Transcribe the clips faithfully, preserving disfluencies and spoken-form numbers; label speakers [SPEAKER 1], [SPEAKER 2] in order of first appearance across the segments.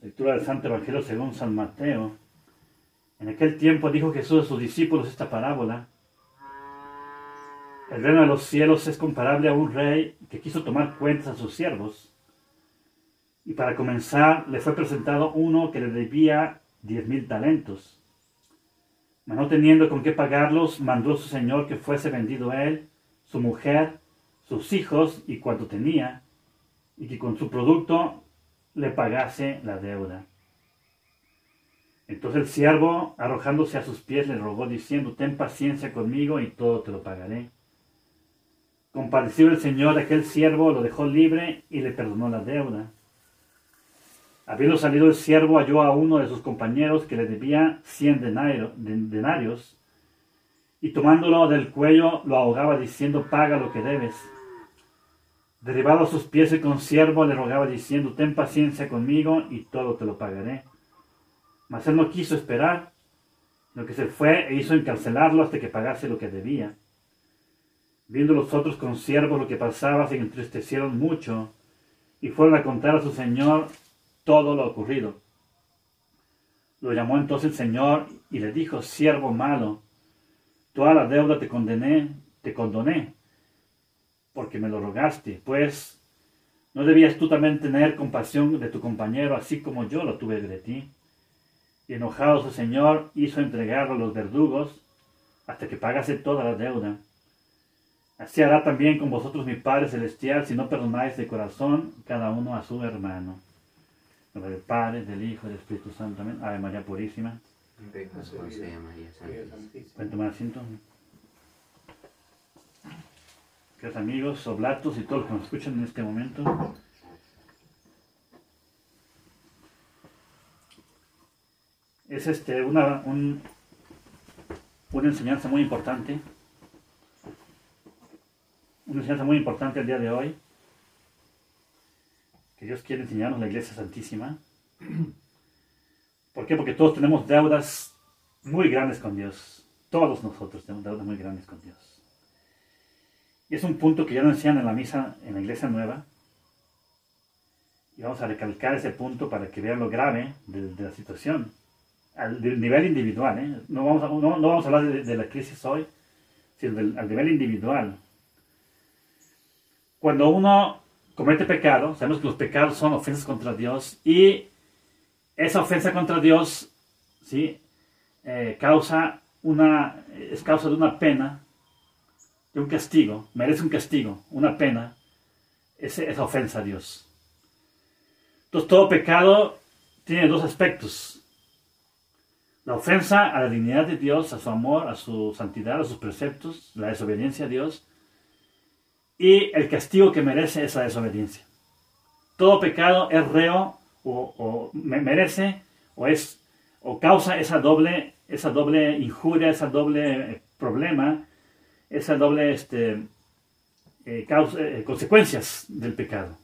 [SPEAKER 1] Lectura del Santo Evangelio según San Mateo. En aquel tiempo dijo Jesús a sus discípulos esta parábola. El reino de los cielos es comparable a un rey que quiso tomar cuentas a sus siervos. Y para comenzar le fue presentado uno que le debía diez mil talentos. Mas no teniendo con qué pagarlos, mandó a su señor que fuese vendido él, su mujer, sus hijos y cuanto tenía, y que con su producto le pagase la deuda. Entonces el siervo, arrojándose a sus pies, le rogó diciendo: ten paciencia conmigo y todo te lo pagaré. Compadecido el señor de aquel siervo, lo dejó libre y le perdonó la deuda. Habiendo salido el siervo, halló a uno de sus compañeros que le debía cien denarios, y tomándolo del cuello lo ahogaba diciendo: paga lo que debes. Derribado a sus pies el consiervo le rogaba diciendo: ten paciencia conmigo y todo te lo pagaré. Mas él no quiso esperar, sino que se fue e hizo encarcelarlo hasta que pagase lo que debía. Viendo los otros consiervos lo que pasaba, se entristecieron mucho y fueron a contar a su señor todo lo ocurrido. Lo llamó entonces el señor y le dijo: siervo malo, toda la deuda te condené, te condoné, porque me lo rogaste. Pues, ¿no debías tú también tener compasión de tu compañero, así como yo lo tuve de ti? Y enojado su señor, hizo entregarlo a los verdugos, hasta que pagase toda la deuda. Así hará también con vosotros mi Padre Celestial, si no perdonáis de corazón cada uno a su hermano. En nombre del Padre, del Hijo y del Espíritu Santo. Amén. Ave María Purísima.
[SPEAKER 2] Venga, sea María Santísima.
[SPEAKER 1] Pueden tomar asiento. Queridos amigos, oblatos y todos los que nos escuchan en este momento. Es este, una, un, una enseñanza muy importante. Una enseñanza muy importante el día de hoy. Que Dios quiere enseñarnos la Iglesia Santísima. ¿Por qué? Porque todos tenemos deudas muy grandes con Dios. Todos nosotros tenemos deudas muy grandes con Dios. Y es un punto que ya nos enseñan en la misa, en la Iglesia Nueva. Y vamos a recalcar ese punto para que vean lo grave de, de la situación. Al del nivel individual. ¿eh? No, vamos a, no, no vamos a hablar de, de la crisis hoy, sino del, al nivel individual. Cuando uno comete pecado, sabemos que los pecados son ofensas contra Dios, y esa ofensa contra Dios, ¿sí? eh, causa una, es causa de una pena, de un castigo, merece un castigo, una pena, ese, esa ofensa a Dios. Entonces todo pecado tiene dos aspectos: la ofensa a la dignidad de Dios, a su amor, a su santidad, a sus preceptos, la desobediencia a Dios, y el castigo que merece esa desobediencia. Todo pecado es reo o, o merece o es o causa esa doble, esa doble injuria, esa doble problema, esa doble este, eh, causa, eh, consecuencias del pecado.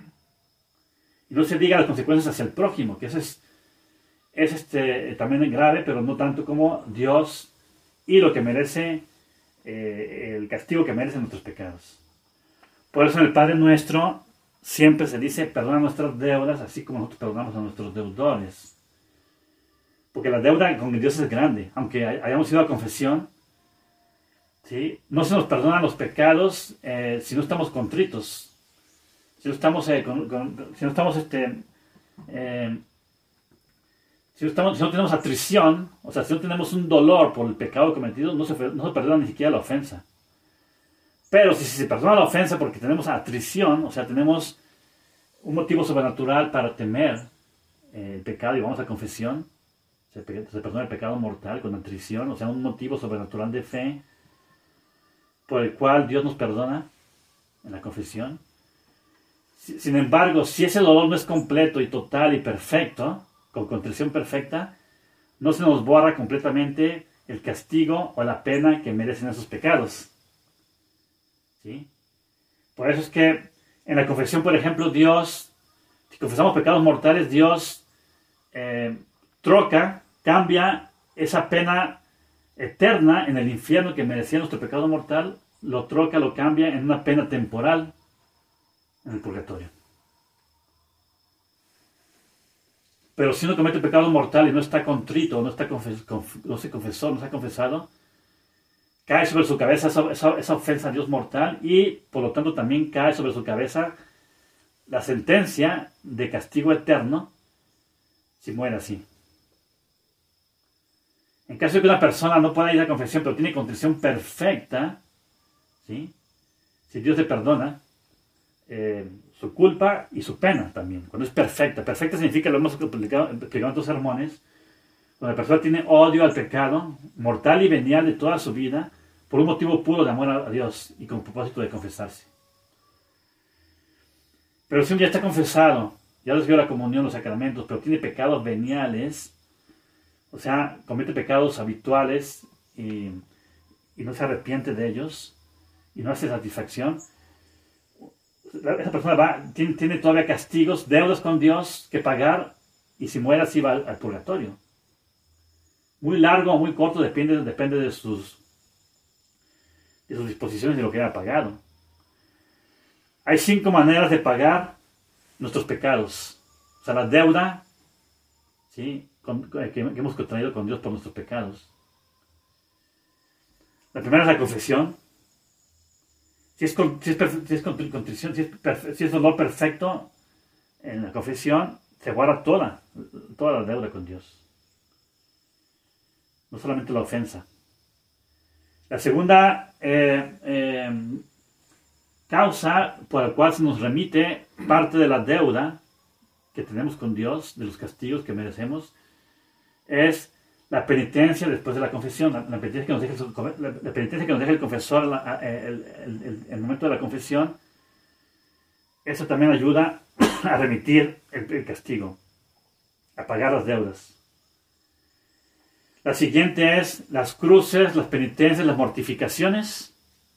[SPEAKER 1] Y no se diga las consecuencias hacia el prójimo, que eso es, es este, también grave, pero no tanto como Dios y lo que merece, eh, el castigo que merecen nuestros pecados. Por eso en el Padre Nuestro siempre se dice: perdona nuestras deudas, así como nosotros perdonamos a nuestros deudores. Porque la deuda con Dios es grande. Aunque hayamos ido a confesión, ¿sí? No se nos perdonan los pecados eh, si no estamos contritos. Si no estamos, eh, con, con, si no estamos, este, eh, si, no estamos si no tenemos atrición, o sea, si no tenemos un dolor por el pecado cometido, no se, no se perdona ni siquiera la ofensa. Pero si se perdona la ofensa porque tenemos atrición, o sea, tenemos un motivo sobrenatural para temer eh, el pecado y vamos a confesión, se, se perdona el pecado mortal con atrición, o sea, un motivo sobrenatural de fe por el cual Dios nos perdona en la confesión. Sin embargo, si ese dolor no es completo y total y perfecto, con contrición perfecta, no se nos borra completamente el castigo o la pena que merecen esos pecados. ¿Sí? Por eso es que en la confesión, por ejemplo, Dios, si confesamos pecados mortales, Dios eh, troca, cambia esa pena eterna en el infierno que merecía nuestro pecado mortal, lo troca, lo cambia en una pena temporal en el purgatorio. Pero si uno comete pecado mortal y no está contrito, no, está confes conf no se confesó, no se ha confesado, cae sobre su cabeza esa, esa, esa ofensa a Dios mortal y por lo tanto también cae sobre su cabeza la sentencia de castigo eterno si muere así. En caso de que una persona no pueda ir a confesión pero tiene contrición perfecta, ¿sí? Si Dios le perdona eh, su culpa y su pena también, cuando es perfecta. Perfecta significa, lo hemos explicado, explicado en tus sermones, cuando la persona tiene odio al pecado, mortal y venial de toda su vida, por un motivo puro de amor a Dios y con propósito de confesarse. Pero si un día está confesado, ya recibió la comunión, los sacramentos, pero tiene pecados veniales, o sea, comete pecados habituales y, y no se arrepiente de ellos, y no hace satisfacción, esa persona va, tiene, tiene todavía castigos, deudas con Dios que pagar, y si muere así va al, al purgatorio. Muy largo o muy corto depende, depende de, sus, de sus disposiciones y de lo que haya pagado. Hay cinco maneras de pagar nuestros pecados. O sea, la deuda, ¿sí? Con, que, que hemos contraído con Dios por nuestros pecados. La primera es la confesión. Si es, si es, si es contrición, si es, si es dolor perfecto en la confesión, se guarda toda, toda la deuda con Dios. No solamente la ofensa. La segunda eh, eh, causa por la cual se nos remite parte de la deuda que tenemos con Dios, de los castigos que merecemos, es la penitencia después de la confesión, la, la, penitencia, que nos deja el, la, la penitencia que nos deja el confesor la, el, el, el, el momento de la confesión. Eso también ayuda a remitir el, el castigo, a pagar las deudas. La siguiente es las cruces, las penitencias, las mortificaciones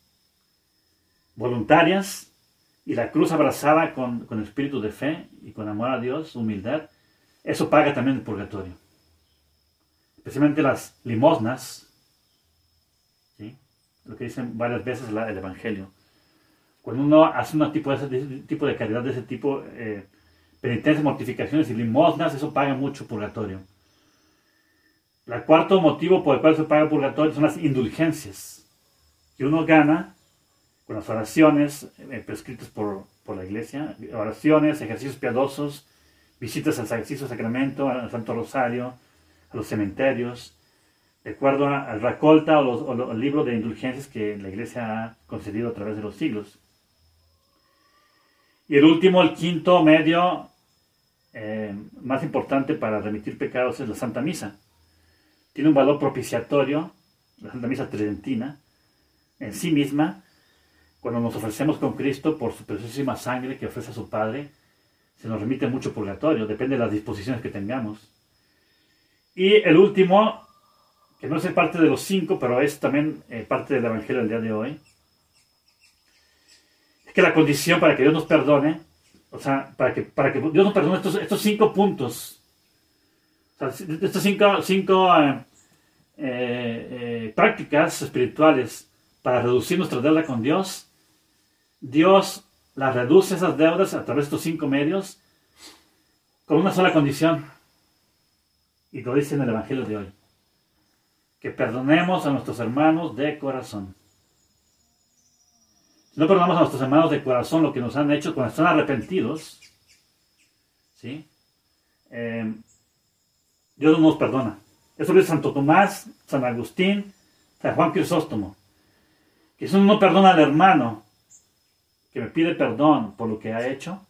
[SPEAKER 1] voluntarias y la cruz abrazada con, con espíritu de fe y con amor a Dios, humildad. Eso paga también el purgatorio. Especialmente las limosnas, ¿sí? Lo que dicen varias veces la, el Evangelio. Cuando uno hace un tipo de, ese, tipo de caridad de ese tipo, eh, penitencias, mortificaciones y limosnas, eso paga mucho purgatorio. El cuarto motivo por el cual se paga purgatorio son las indulgencias, que uno gana con las oraciones eh, prescritas por, por la Iglesia, oraciones, ejercicios piadosos, visitas al Santísimo Sacramento, al Santo Rosario, a los cementerios, de acuerdo al Racolta o, los, o los, el libro de indulgencias que la Iglesia ha concedido a través de los siglos. Y el último, el quinto medio eh, más importante para remitir pecados es la Santa Misa. Tiene un valor propiciatorio, la Santa Misa Tridentina, en sí misma. Cuando nos ofrecemos con Cristo por su preciosísima sangre que ofrece a su Padre, se nos remite mucho purgatorio, depende de las disposiciones que tengamos. Y el último, que no es parte de los cinco, pero es también eh, parte del Evangelio del día de hoy, es que la condición para que Dios nos perdone, o sea, para que, para que Dios nos perdone estos, estos cinco puntos, o sea, estas cinco, cinco eh, eh, eh, prácticas espirituales para reducir nuestra deuda con Dios, Dios las reduce esas deudas a través de estos cinco medios con una sola condición. Y lo dice en el Evangelio de hoy. Que perdonemos a nuestros hermanos de corazón. Si no perdonamos a nuestros hermanos de corazón lo que nos han hecho cuando están arrepentidos, ¿sí? Eh, Dios no nos perdona. Eso lo dice Santo Tomás, San Agustín, San Juan Crisóstomo. Que si uno no perdona al hermano que me pide perdón por lo que ha hecho,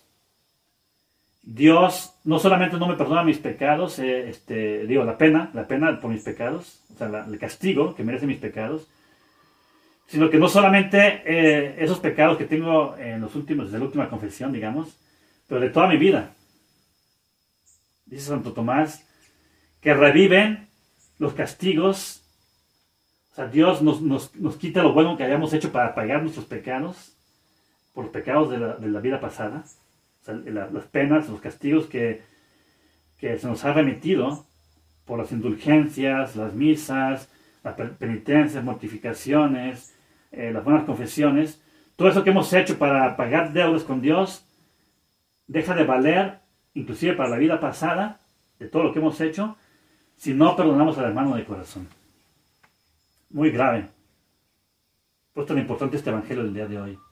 [SPEAKER 1] Dios no solamente no me perdona mis pecados, eh, este, digo, la pena, la pena por mis pecados, o sea, la, el castigo que merecen mis pecados, sino que no solamente eh, esos pecados que tengo en los últimos, desde la última confesión, digamos, pero de toda mi vida. Dice Santo Tomás, que reviven los castigos, o sea, Dios nos, nos, nos quita lo bueno que hayamos hecho para pagar nuestros pecados, por los pecados de la, de la vida pasada. O sea, la, las penas, los castigos que, que se nos ha remitido por las indulgencias, las misas, las penitencias, mortificaciones, eh, las buenas confesiones, todo eso que hemos hecho para pagar deudas con Dios, deja de valer, inclusive para la vida pasada, de todo lo que hemos hecho si no perdonamos al hermano de corazón. Muy grave. Por eso es tan importante este evangelio del día de hoy.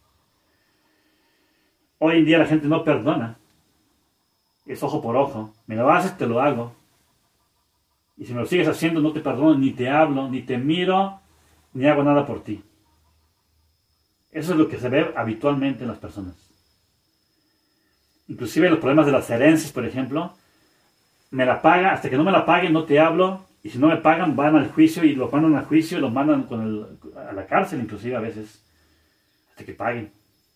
[SPEAKER 1] Hoy en día la gente no perdona. Es ojo por ojo. Me lo haces, te lo hago. Y si me lo sigues haciendo, no te perdono, ni te hablo, ni te miro, ni hago nada por ti. Eso es lo que se ve habitualmente en las personas. Inclusive los problemas de las herencias, por ejemplo. Me la paga, hasta que no me la paguen, no te hablo. Y si no me pagan, van al juicio y los mandan al juicio y los mandan con el, a la cárcel, inclusive a veces. Hasta que paguen.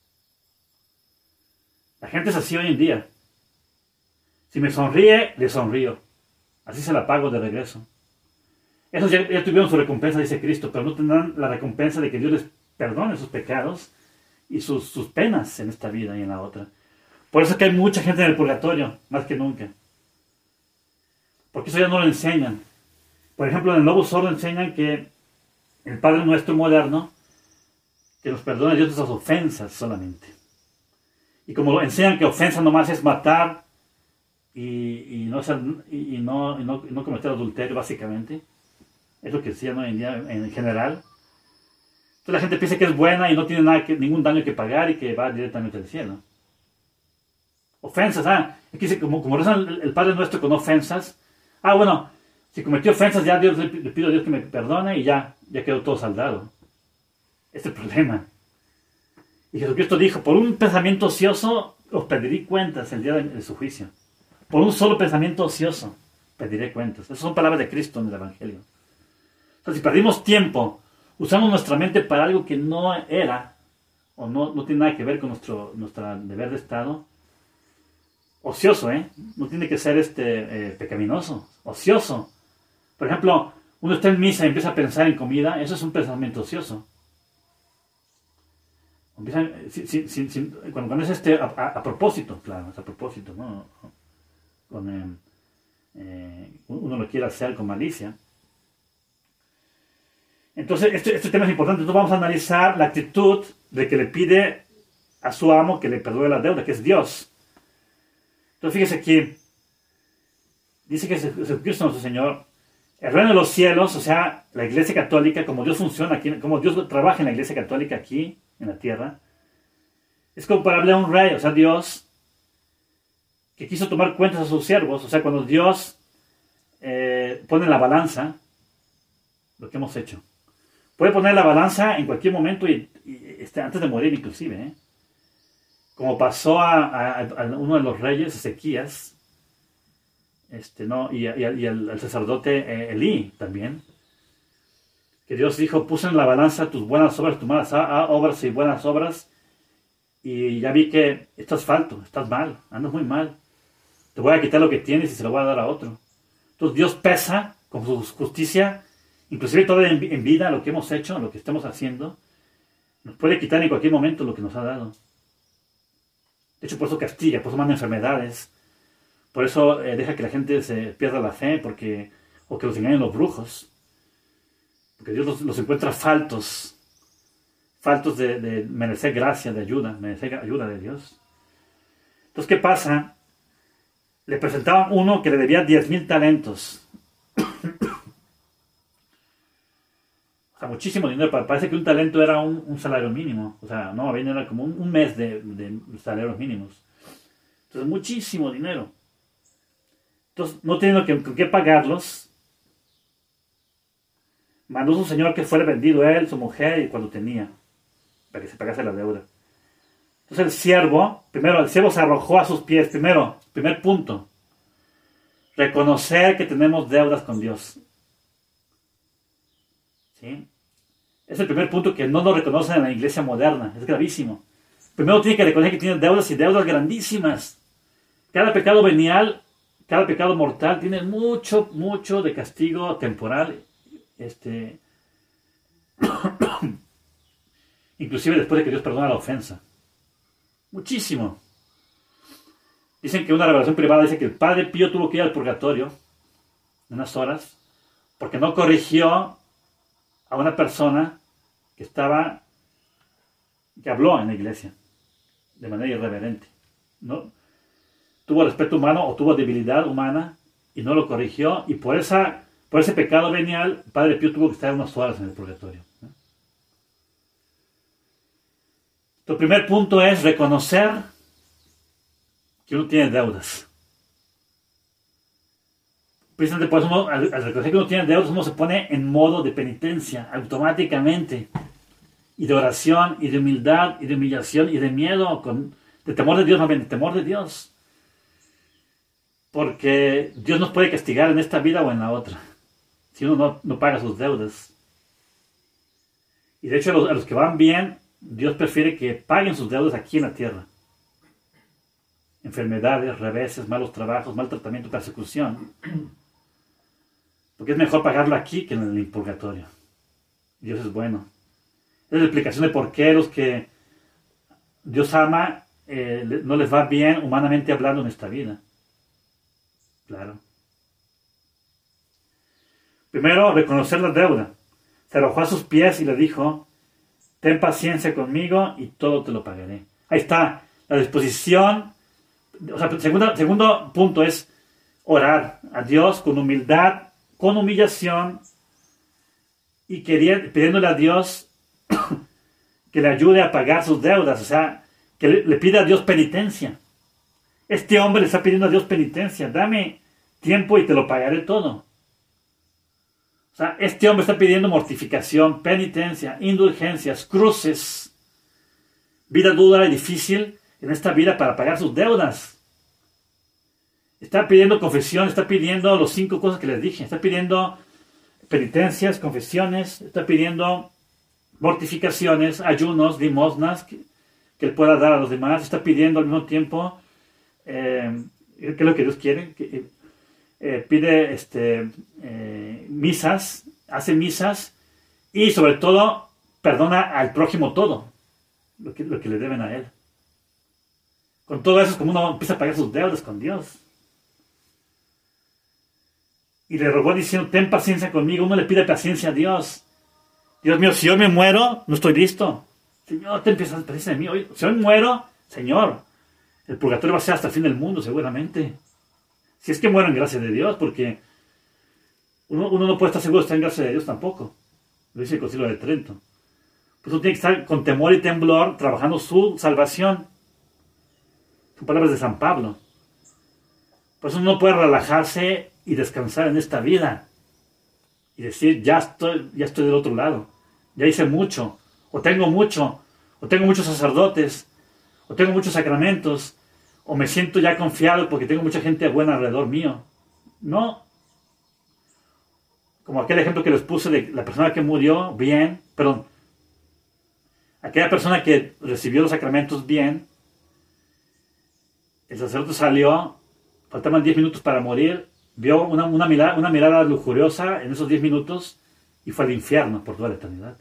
[SPEAKER 1] La gente es así hoy en día. Si me sonríe, le sonrío. Así se la pago de regreso. Esos ya, ya tuvieron su recompensa, dice Cristo, pero no tendrán la recompensa de que Dios les perdone sus pecados y sus, sus penas en esta vida y en la otra. Por eso es que hay mucha gente en el purgatorio, más que nunca. Porque eso ya no lo enseñan. Por ejemplo, en el Nuevo Sordo enseñan que el Padre Nuestro moderno, que nos perdona Dios nuestras ofensas solamente. Y como lo enseñan que ofensa nomás es matar y, y, no, ser, y, y, no, y, no, y no cometer adulterio, básicamente. Es lo que decían hoy en día en general. Entonces la gente piensa que es buena y no tiene nada que, ningún daño que pagar y que va directamente al cielo. Ofensas, ah, aquí dice, como, como rezan el, el Padre Nuestro con ofensas. Ah, bueno, si cometió ofensas, ya Dios, le, le pido a Dios que me perdone y ya, ya quedó todo saldado. Este es el problema. Y Jesucristo dijo, por un pensamiento ocioso os pediré cuentas el día de, de su juicio. Por un solo pensamiento ocioso pediré cuentas. Esas son palabras de Cristo en el Evangelio. Entonces, si perdimos tiempo usando nuestra mente para algo que no era, o no, no tiene nada que ver con nuestro, nuestro deber de Estado, ocioso, ¿eh? No tiene que ser este, eh, pecaminoso, ocioso. Por ejemplo, uno está en misa y empieza a pensar en comida, eso es un pensamiento ocioso. Empieza, sin, sin, sin, sin, cuando, cuando es este, a, a, a propósito, claro, es a propósito, ¿no? Con, eh, eh, uno lo quiere hacer con malicia. Entonces, este, este tema es importante. Entonces vamos a analizar la actitud de que le pide a su amo que le perdone la deuda, que es Dios. Entonces fíjese aquí, dice que Jesucristo nuestro Señor, el reino de los cielos, o sea, la iglesia católica, como Dios funciona aquí, como Dios trabaja en la iglesia católica aquí, en la tierra, es comparable a un rey, o sea, Dios, que quiso tomar cuentas a sus siervos, o sea, cuando Dios eh, pone en la balanza lo que hemos hecho. Puede poner la balanza en cualquier momento, y, y este, antes de morir inclusive, ¿eh? Como pasó a, a, a uno de los reyes, Ezequías, este, ¿no? y, y, y al, al sacerdote eh, Elí también, que Dios dijo, puse en la balanza tus buenas obras, tus malas obras y buenas obras, y ya vi que estás falto, estás mal, andas muy mal, te voy a quitar lo que tienes y se lo voy a dar a otro. Entonces Dios pesa con su justicia, inclusive todavía en, en vida, lo que hemos hecho, lo que estamos haciendo, nos puede quitar en cualquier momento lo que nos ha dado. De hecho, por eso castiga, por eso manda enfermedades, por eso eh, deja que la gente se pierda la fe, porque, o que los engañen los brujos, porque Dios los, los encuentra faltos, faltos de, de merecer gracia, de ayuda, merecer ayuda de Dios. Entonces, ¿qué pasa? Le presentaban uno que le debía diez mil talentos. O sea, muchísimo dinero. Parece que un talento era un, un salario mínimo. O sea, no, bien era como un, un mes de, de salarios mínimos. Entonces, muchísimo dinero. Entonces, no teniendo que, con qué pagarlos, mandó a su señor que fuera vendido él, su mujer y cuando tenía, para que se pagase la deuda. Entonces el siervo, primero, el siervo se arrojó a sus pies. Primero, primer punto, reconocer que tenemos deudas con Dios. ¿Sí? Es el primer punto que no lo reconocen en la iglesia moderna. Es gravísimo. Primero tiene que reconocer que tiene deudas y deudas grandísimas. Cada pecado venial, cada pecado mortal tiene mucho, mucho de castigo temporal. Este, inclusive después de que Dios perdona la ofensa. Muchísimo. Dicen que una revelación privada dice que el Padre Pío tuvo que ir al purgatorio en unas horas porque no corrigió a una persona que estaba, que habló en la iglesia de manera irreverente. ¿No? Tuvo respeto humano o tuvo debilidad humana y no lo corrigió, y por, esa, por ese pecado venial, Padre Pío tuvo que estar unas horas en el purgatorio. El primer punto es reconocer que uno tiene deudas. Precisamente por eso uno, al, al reconocer que uno tiene deudas, uno se pone en modo de penitencia automáticamente, y de oración, y de humildad, y de humillación, y de miedo, con, de temor de Dios, más bien, de temor de Dios. Porque Dios nos puede castigar en esta vida o en la otra, si uno no, no paga sus deudas. Y de hecho a los, a los que van bien, Dios prefiere que paguen sus deudas aquí en la tierra. Enfermedades, reveses, malos trabajos, mal tratamiento, persecución. Porque es mejor pagarlo aquí que en el purgatorio. Dios es bueno. Es la explicación de por qué los que Dios ama eh, no les va bien humanamente hablando en esta vida. Claro. Primero, reconocer la deuda. Se arrojó a sus pies y le dijo: ten paciencia conmigo y todo te lo pagaré. Ahí está, la disposición. O sea, segundo, segundo punto es orar a Dios con humildad, con humillación, y quería, pidiéndole a Dios que le ayude a pagar sus deudas. O sea, que le, le pida a Dios penitencia. Este hombre le está pidiendo a Dios penitencia. Dame tiempo y te lo pagaré todo. O sea, este hombre está pidiendo mortificación, penitencia, indulgencias, cruces, vida dura y difícil en esta vida para pagar sus deudas. Está pidiendo confesión, está pidiendo las cinco cosas que les dije. Está pidiendo penitencias, confesiones, está pidiendo mortificaciones, ayunos, limosnas que, que él pueda dar a los demás. Está pidiendo al mismo tiempo, eh, ¿qué es lo que Dios quiere? Que, eh, pide este, eh, misas, hace misas, y sobre todo perdona al prójimo todo lo que, lo que le deben a él. Con todo eso es como uno empieza a pagar sus deudas con Dios. Y le rogó diciendo: ten paciencia conmigo. Uno le pide paciencia a Dios. Dios mío, si yo me muero, no estoy listo. Señor, ten paciencia de mí. Oye, si yo me muero, Señor, el purgatorio va a ser hasta el fin del mundo, seguramente. Si es que muero en gracia de Dios, porque uno, uno no puede estar seguro de estar en gracia de Dios tampoco. Lo dice el Concilio de Trento. Pues uno tiene que estar con temor y temblor trabajando su salvación. Son palabras de San Pablo. Por eso uno no puede relajarse y descansar en esta vida y decir: ya estoy, ya estoy del otro lado, ya hice mucho, o tengo mucho, o tengo muchos sacerdotes, o tengo muchos sacramentos, o me siento ya confiado porque tengo mucha gente buena alrededor mío. No. Como aquel ejemplo que les puse de la persona que murió bien, perdón, aquella persona que recibió los sacramentos bien, el sacerdote salió, faltaban diez minutos para morir, vio una, una, mirada, una mirada lujuriosa en esos diez minutos y fue al infierno por toda la eternidad.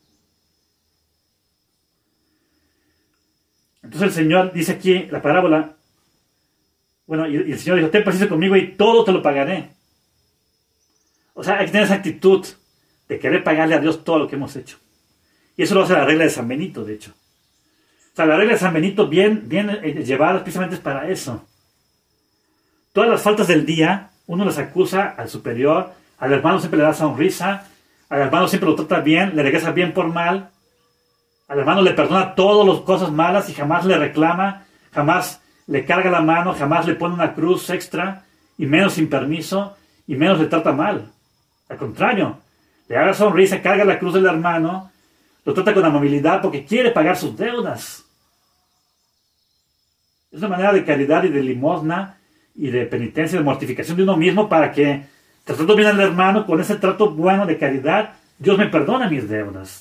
[SPEAKER 1] Entonces el Señor dice aquí, la parábola, bueno, y, y el Señor dijo: ten paciencia conmigo y todo te lo pagaré. O sea, hay que tener esa actitud de querer pagarle a Dios todo lo que hemos hecho. Y eso lo hace la regla de San Benito, de hecho. O sea, la regla de San Benito bien, bien eh, llevada precisamente es para eso. Todas las faltas del día, uno las acusa al superior, al hermano siempre le da sonrisa, al hermano siempre lo trata bien, le regresa bien por mal, al hermano le perdona todas las cosas malas y jamás le reclama, jamás le carga la mano, jamás le pone una cruz extra, y menos sin permiso, y menos le trata mal. Al contrario, le da la sonrisa, carga la cruz del hermano, lo trata con amabilidad porque quiere pagar sus deudas. Es una manera de caridad y de limosna y de penitencia, de mortificación de uno mismo, para que, tratando bien al hermano, con ese trato bueno de caridad, Dios me perdona mis deudas.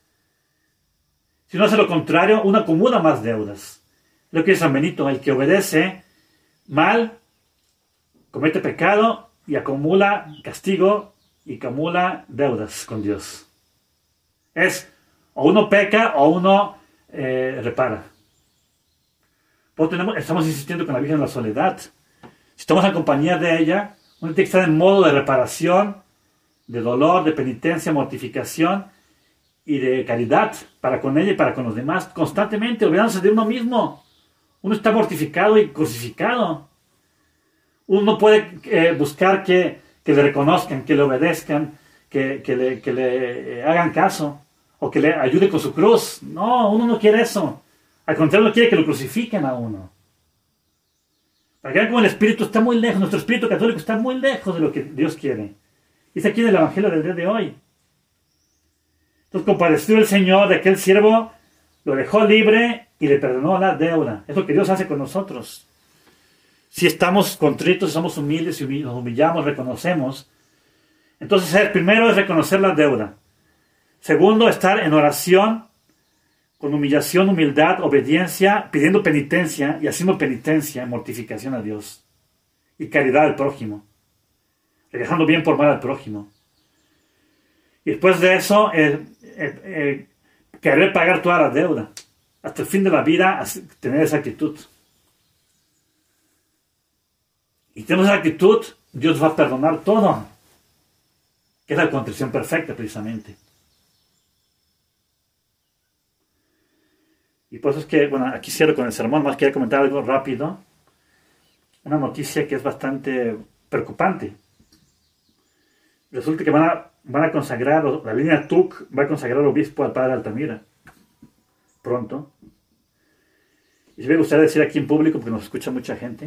[SPEAKER 1] Si uno hace lo contrario, uno acumula más deudas. Lo que dice San Benito: el que obedece mal, comete pecado y acumula castigo y acumula deudas con Dios. Es, o uno peca o uno eh, repara. Pues tenemos, estamos insistiendo con la Virgen de la Soledad. Si estamos en compañía de ella, uno tiene que estar en modo de reparación, de dolor, de penitencia, mortificación y de caridad para con ella y para con los demás, constantemente, olvidándose de uno mismo. Uno está mortificado y crucificado. Uno no puede eh, buscar que, que le reconozcan, que le obedezcan, que, que, le, que le hagan caso o que le ayude con su cruz. No, uno no quiere eso. Al contrario, uno quiere que lo crucifiquen a uno. Para que vean cómo el espíritu está muy lejos, nuestro espíritu católico está muy lejos de lo que Dios quiere. Dice aquí en el Evangelio del día de hoy. Entonces, compadecido el Señor de aquel siervo, lo dejó libre y le perdonó la deuda. Es lo que Dios hace con nosotros. Si estamos contritos, somos humildes, si nos humillamos, reconocemos. Entonces, el primero es reconocer la deuda. Segundo, estar en oración, con humillación, humildad, obediencia, pidiendo penitencia y haciendo penitencia, mortificación a Dios. Y caridad al prójimo. Dejando bien por mal al prójimo. Y después de eso, eh, eh, eh, querer pagar toda la deuda. Hasta el fin de la vida, tener esa actitud. Y tenemos esa actitud, Dios va a perdonar todo. Que es la contrición perfecta, precisamente. Y por eso es que, bueno, aquí cierro con el sermón, más quería comentar algo rápido. Una noticia que es bastante preocupante. Resulta que van a, van a consagrar, la línea T U C va a consagrar obispo al padre Altamira. Pronto. Y si me gustaría decir aquí en público, porque nos escucha mucha gente,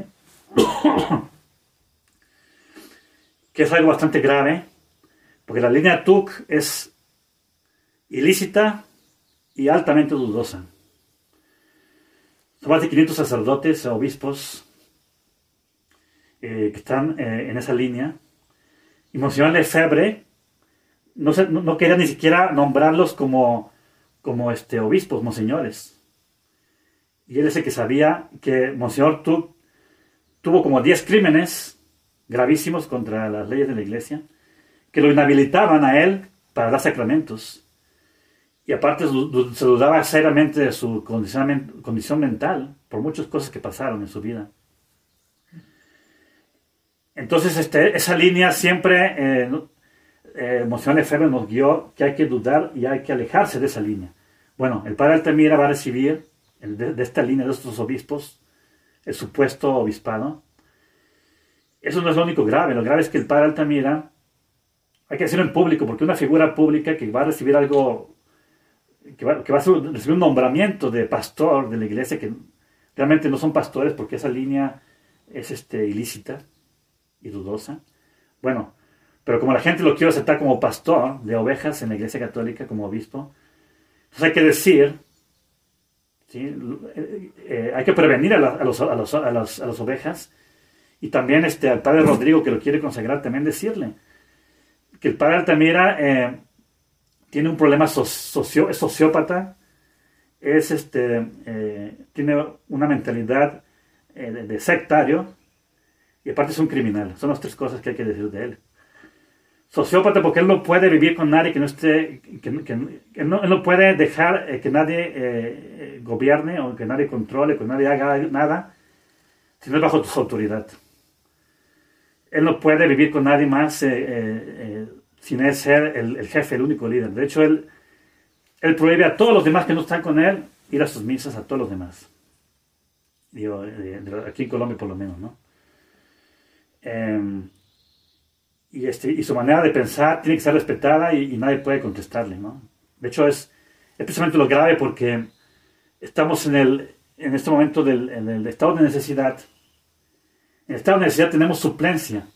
[SPEAKER 1] que es algo bastante grave, porque la línea T U C es ilícita y altamente dudosa. Son más de quinientos sacerdotes o obispos eh, que están eh, en esa línea. Y Monseñor Lefebvre no, se, no, no quería ni siquiera nombrarlos como, como este, obispos, monseñores. Y él es el que sabía que Monseñor tu, tuvo como diez crímenes gravísimos contra las leyes de la iglesia, que lo inhabilitaban a él para dar sacramentos. Y aparte se dudaba seriamente de su condición, condición mental por muchas cosas que pasaron en su vida. Entonces este, esa línea siempre, eh, eh, Monseñor Lefebvre nos guió que hay que dudar y hay que alejarse de esa línea. Bueno, el padre Altamira va a recibir el de, de esta línea de estos obispos el supuesto obispado. Eso no es lo único grave, lo grave es que el padre Altamira, hay que decirlo en público, porque una figura pública que va a recibir algo, que va, que va a recibir un nombramiento de pastor de la iglesia, que realmente no son pastores porque esa línea es este, ilícita y dudosa. Bueno, pero como la gente lo quiere aceptar como pastor de ovejas en la iglesia católica, como obispo, entonces hay que decir, ¿sí? eh, eh, hay que prevenir a, la, a, los, a, los, a, las, a las ovejas, y también este, al padre Rodrigo, que lo quiere consagrar, también decirle que el padre Altamira eh, tiene un problema socio, es sociópata, es este, eh, tiene una mentalidad eh, de, de sectario, y aparte es un criminal. Son las tres cosas que hay que decir de él. Sociópata porque él no puede vivir con nadie que no esté, que, que, que no, él no puede dejar eh, que nadie eh, gobierne o que nadie controle, que nadie haga nada, si no es bajo su autoridad. Él no puede vivir con nadie más eh, eh, sin él ser el, el jefe, el único líder. De hecho, él, él prohíbe a todos los demás que no están con él ir a sus misas, a todos los demás. Digo, eh, aquí en Colombia por lo menos, ¿no? Eh, y, este, y su manera de pensar tiene que ser respetada y, y nadie puede contestarle, ¿no? De hecho, es, es precisamente lo grave porque estamos en, el, en este momento del en el estado de necesidad. En el estado de necesidad tenemos suplencia.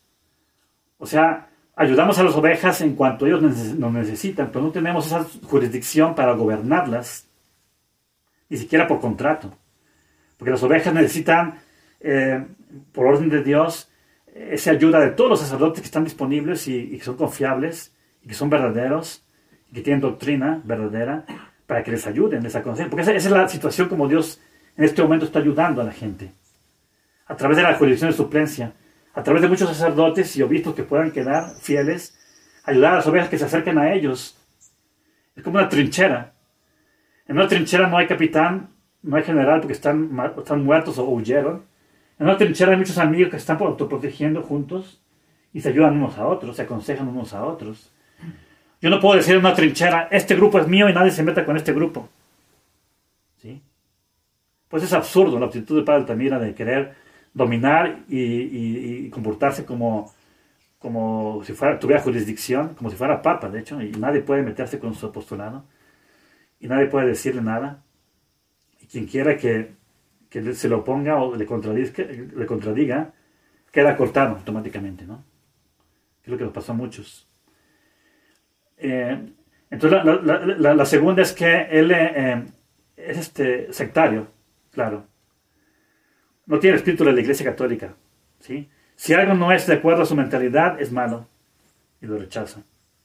[SPEAKER 1] O sea, ayudamos a las ovejas en cuanto ellos nos necesitan, pero no tenemos esa jurisdicción para gobernarlas, ni siquiera por contrato. Porque las ovejas necesitan, eh, por orden de Dios, esa ayuda de todos los sacerdotes que están disponibles y, y que son confiables, y que son verdaderos, y que tienen doctrina verdadera, para que les ayuden, les aconsejen. Porque esa, esa es la situación como Dios en este momento está ayudando a la gente. A través de la jurisdicción de suplencia, a través de muchos sacerdotes y obispos que puedan quedar fieles, ayudar a las ovejas que se acerquen a ellos. Es como una trinchera. En una trinchera no hay capitán, no hay general porque están, están muertos o huyeron. En una trinchera hay muchos amigos que están autoprotegiendo juntos y se ayudan unos a otros, se aconsejan unos a otros. Yo no puedo decir en una trinchera, este grupo es mío y nadie se meta con este grupo. ¿Sí? Pues es absurdo la actitud de padre Altamira de querer dominar y, y, y comportarse como, como si fuera, tuviera jurisdicción, como si fuera papa, de hecho, y nadie puede meterse con su apostolado, y nadie puede decirle nada, y quien quiera que, que se lo oponga o le contradiga, le contradiga, queda cortado automáticamente, ¿no? Es lo que nos pasó a muchos. Eh, entonces, la, la, la, la segunda es que él eh, es este sectario, claro. No tiene el espíritu de la Iglesia Católica, ¿sí? Si algo no es de acuerdo a su mentalidad, es malo y lo rechaza.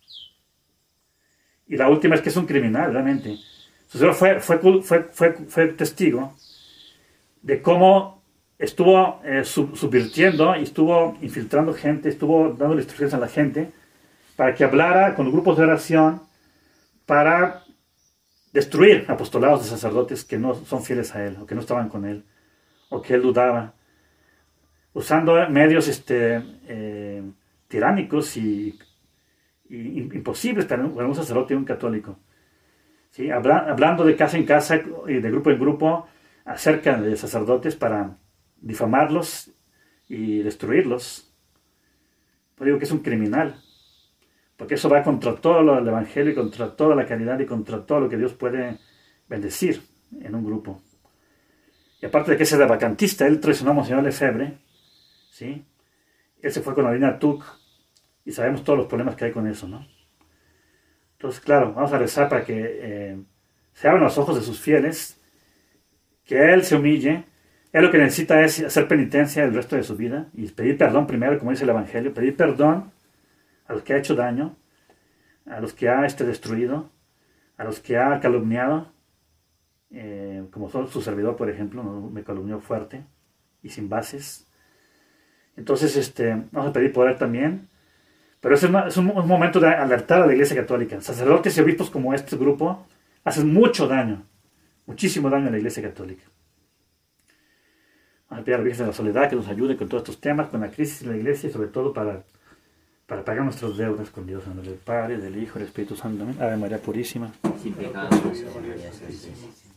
[SPEAKER 1] Y la última es que es un criminal, realmente. Su señor fue, fue, fue, fue, fue testigo de cómo estuvo eh, sub, subvirtiendo y estuvo infiltrando gente, estuvo dando instrucciones a la gente para que hablara con grupos de oración para destruir apostolados de sacerdotes que no son fieles a él o que no estaban con él o que él dudaba, usando medios este, eh, tiránicos y, y imposibles para un, para un sacerdote y un católico. ¿Sí? Habla, hablando de casa en casa y de grupo en grupo acerca de sacerdotes para difamarlos y destruirlos. Pues digo que es un criminal, porque eso va contra todo lo del Evangelio y contra toda la caridad y contra todo lo que Dios puede bendecir en un grupo. Y aparte de que ese era vacantista, él traicionó a Monseñor Lefebvre, ¿sí? Él se fue con la línea Tuc y sabemos todos los problemas que hay con eso, ¿no? Entonces, claro, vamos a rezar para que eh, se abran los ojos de sus fieles, que él se humille. Él lo que necesita es hacer penitencia el resto de su vida y pedir perdón primero, como dice el Evangelio, pedir perdón a los que ha hecho daño, a los que ha este, destruido, a los que ha calumniado, eh, como son su servidor, por ejemplo, ¿no? Me calumnió fuerte y sin bases. Entonces, este, vamos a pedir poder también. Pero es, una, es un, un momento de alertar a la Iglesia Católica. Sacerdotes y obispos como este grupo hacen mucho daño, muchísimo daño a la Iglesia Católica. Vamos a pedir a la Virgen de la Soledad que nos ayude con todos estos temas, con la crisis de la Iglesia y sobre todo para, para pagar nuestras deudas con Dios, en nombre del Padre, del Hijo y del Espíritu Santo. Amén. Ave María Purísima.
[SPEAKER 2] Sin pecado, María Santísima.